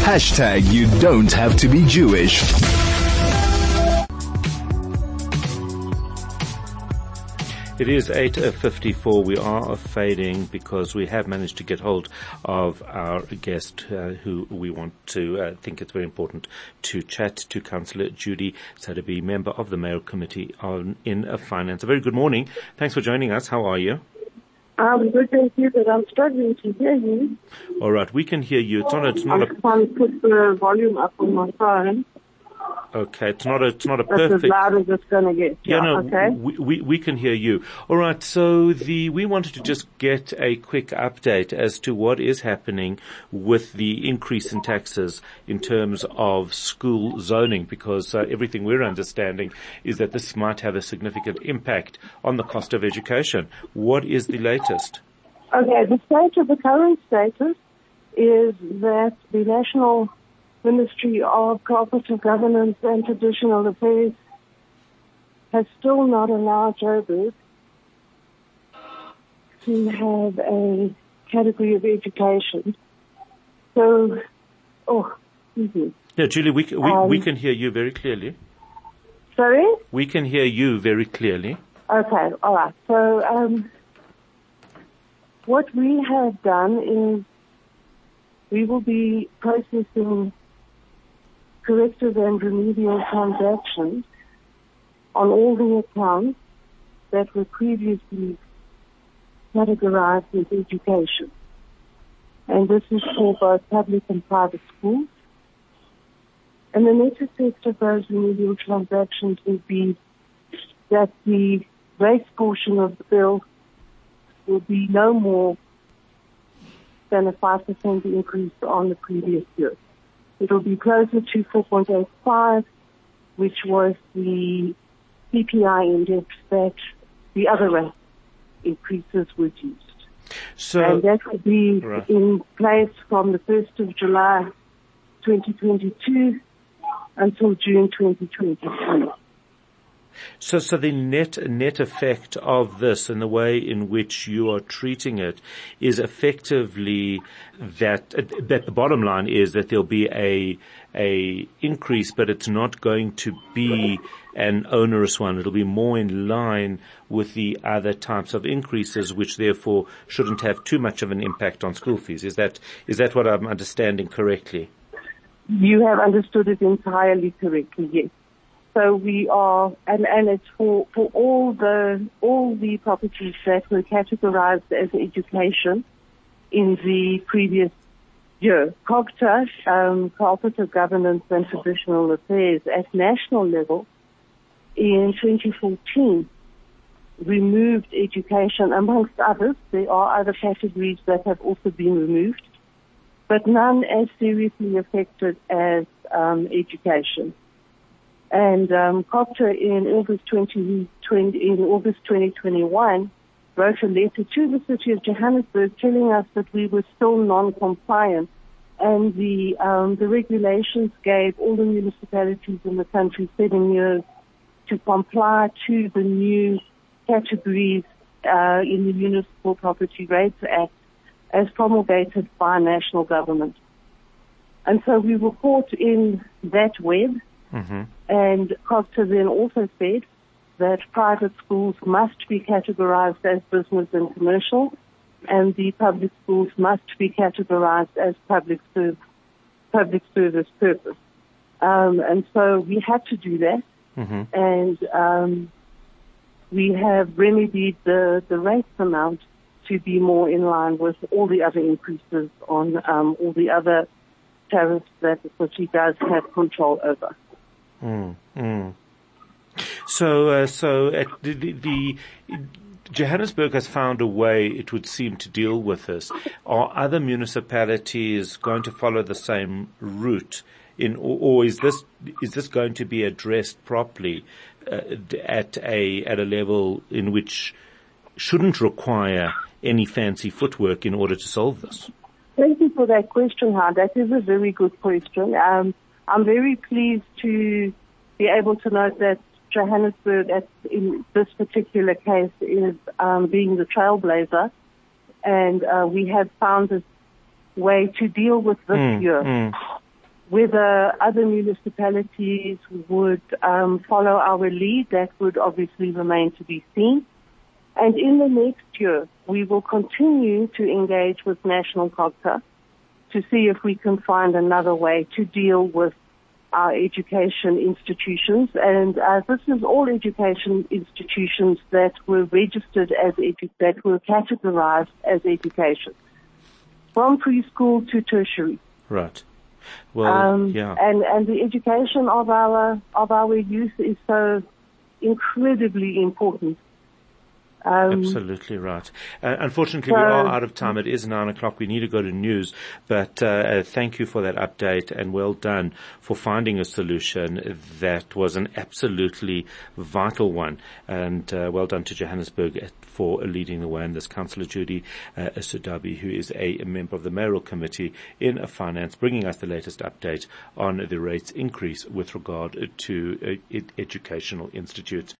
You don't have to be Jewish. It is 8:54. We are fading because we have managed to get hold of our guest who we want to think it's very important to chat to, Councillor Judy Sadibé, member of the Mayoral Committee in Finance. A very good morning. Thanks for joining us. How are you? I'm good, thank you, but I'm struggling to hear you. All right, we can hear you. I can't put the volume up on my phone. Okay, it's not a That's perfect. as loud as it's going to get. Okay. We can hear you. All right, so we wanted to just get a quick update as to what is happening with the increase in taxes in terms of school zoning, because everything we're understanding is that this might have a significant impact on the cost of education. What is the latest? Okay, the current status is that the National Ministry of Cooperative Governance and Traditional Affairs has still not allowed Joburg to have a category of education. So, excuse me. Yeah, Julie, we can hear you very clearly. Sorry? We can hear you very clearly. Okay, all right. So, what we have done is we will be processing corrective and remedial transactions on all the accounts that were previously categorized as education. And this is for both public and private schools. And the net effect of those remedial transactions would be that the race portion of the bill will be no more than a 5% increase on the previous year. It will be closer to 4.85, which was the CPI index that the other rate increases were used. And that will be in place from the 1st of July 2022 until June 2023. So the net effect of this and the way in which you are treating it is effectively that the bottom line is that there'll be a increase, but it's not going to be an onerous one. It'll be more in line with the other types of increases, which therefore shouldn't have too much of an impact on school fees. Is that what I'm understanding correctly? You have understood it entirely correctly, yes. So we are, and it's for all the properties that were categorized as education in the previous year. COGTA, Cooperative Governance and Traditional Affairs at national level in 2014 removed education amongst others. There are other categories that have also been removed, but none as seriously affected as education. And COGTA in August 2021 wrote a letter to the city of Johannesburg telling us that we were still non-compliant, and the regulations gave all the municipalities in the country 7 years to comply to the new categories in the Municipal Property Rates Act as promulgated by national government. And so we were caught in that web. Mm-hmm. And COGTA then also said that private schools must be categorized as business and commercial, and the public schools must be categorized as public service purpose. And so we had to do that, mm-hmm. and we have remedied the rates amount to be more in line with all the other increases on all the other tariffs that the city does have control over. So the Johannesburg has found a way, it would seem, to deal with this. Are other municipalities going to follow the same route or is this going to be addressed properly at a level in which shouldn't require any fancy footwork in order to solve this? Thank you for that question, Han. That is a very good question. I'm very pleased to be able to note that Johannesburg, in this particular case, is being the trailblazer, and we have found a way to deal with this year. Whether other municipalities would follow our lead, that would obviously remain to be seen. And in the next year, we will continue to engage with National COGTA to see if we can find another way to deal with our education institutions. And this is all education institutions that were registered as that were categorized as education, from preschool to tertiary. Right. Well, yeah. And the education of our youth is so incredibly important. Absolutely right. Unfortunately, we are out of time. It is 9:00. We need to go to news, but thank you for that update, and well done for finding a solution that was an absolutely vital one. And well done to Johannesburg for leading the way in this. Councillor Judy Sudabi, who is a member of the Mayoral Committee in Finance, bringing us the latest update on the rates increase with regard to educational institutes.